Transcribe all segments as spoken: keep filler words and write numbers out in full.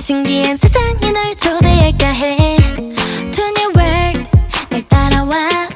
신기한 세상에 널 초대할까 해. To new world 날 따라와.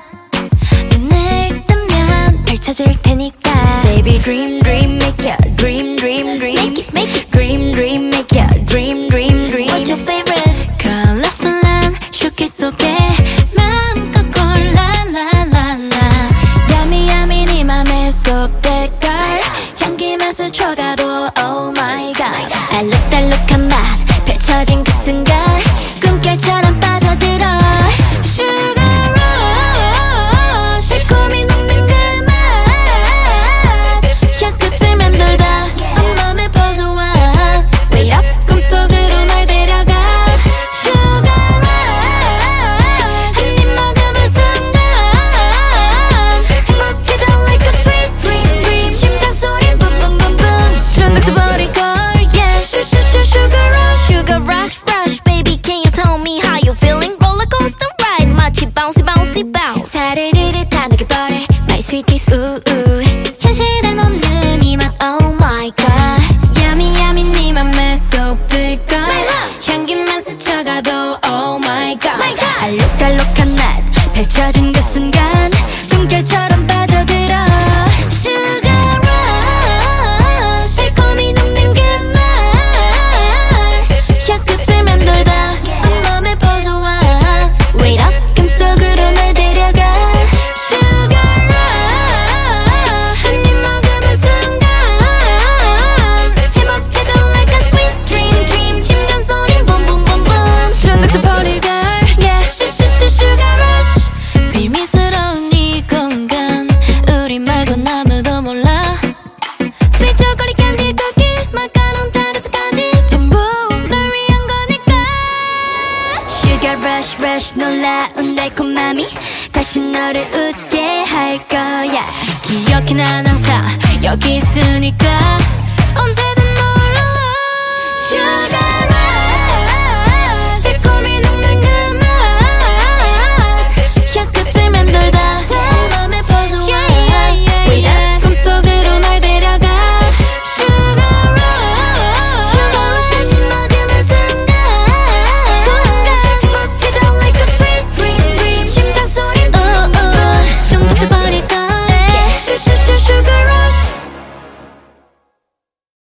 눈을 뜨면 펼쳐질 테니까. Baby dream dream make ya dream dream dream. Make it make it dream dream make ya dream dream dream. What's your favorite? Colorful한 쇼케이스 속에 마음껏 골라 la la la. Yummy yummy 네 맘에 쏙될걸. 향기만 스쳐가도 oh my god. 알록달록한 맛 펼쳐진 그 순간 꿈결처럼 빠져들어. Sugar rush 달콤히 녹는 그 맛 혀끝을 맴돌다 온몸에 퍼져와. Wait up 꿈속으로 널 데려가. Sugar rush 한 입 먹으면 순간 행복해져 like a sweet dream dream. 심장 소리 boom boom boom boom. 중독돼 버릴 걸 yeah. Sugar rush sugar rush rush baby can you tell me how you feeling? Roller coaster ride 마치 bouncy bouncy bounce. 사르르르 다 녹여버려 my sweeties ooh ooh. 현실엔 없는 이 맛 oh my god. Yummy yummy 네 맘에 쏙 들걸. 향기만 스쳐가도 oh my god. 알록달록한 맛 펼쳐진 그 순간 꿈결처럼 빠져들어. Sugar rush 달콤히 녹는 그 맛 혀끝을 맴돌다 온몸에 퍼져와. Wait up 꿈속으로 널 데려가. Sugar rush 한 입 먹으면 순간 행복해져 like a sweet dream dream. 심장 소리 boom boom boom boom. 중독돼 버릴 걸 yeah. Sugar rush 비밀스러운 이 공간 우리 말고 아무도 몰라. Sweet chocolate candy cookie 마카롱 타르트까지 전부 널 위한 거니까. Sugar rush rush 놀라운 달콤함이 다시 너를 웃게 할 거야. 기억해 난 항상 여기 있으니까. 언제